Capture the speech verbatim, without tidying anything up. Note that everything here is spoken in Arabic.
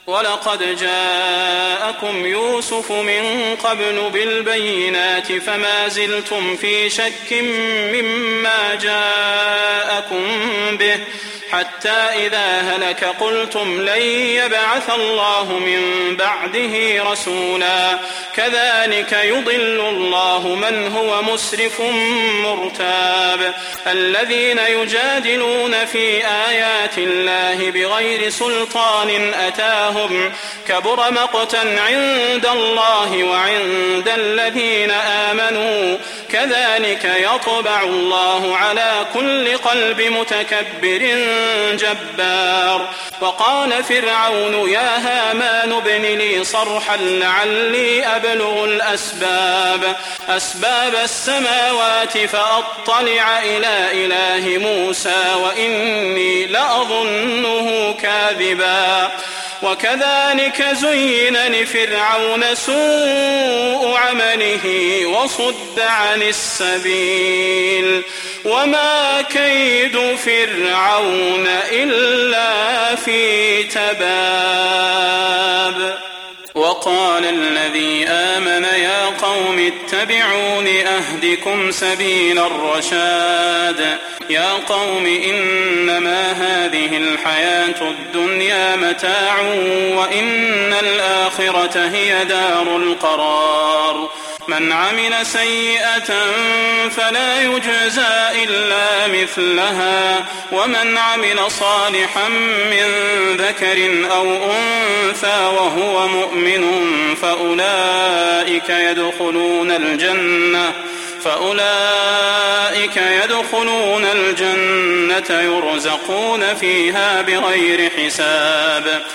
ولقد جاءكم يوسف من قبل بالبينات فما زلتم في شك مما جاءكم به حتى إذا هلك قلتم لن يبعث الله من بعده رسولا كذلك يضل الله من هو مسرف مرتاب الذين يجادلون في آيات الله بغير سلطان أتاهم كبر مقتا عند الله وعند الذين آمنوا كذلك يطبع الله على كل قلب متكبر جبار وقال فرعون يا هامان ابن لي صرحا لعلي أبلغ الأسباب أسباب السماوات فأطلع إلى إله موسى وإني لأظنه كاذبا وكذلك زين لفرعون سوء عمله وصد عن السبيل وما كيد فرعون إلا في تباب وقال الذي آمن يا قوم اتبعون أهدكم سبيل الرشاد يا قوم إنما هذه الحياة الدنيا متاع وإن الآخرة هي دار القرار من عمل سيئة فلا يجزى إلا مثلها ومن عمل صالحا من ذكر أو أنثى وهو مؤمن فأولئك يدخلون الجنة فأولئك يدخلون الجنة يرزقون فيها بغير حساب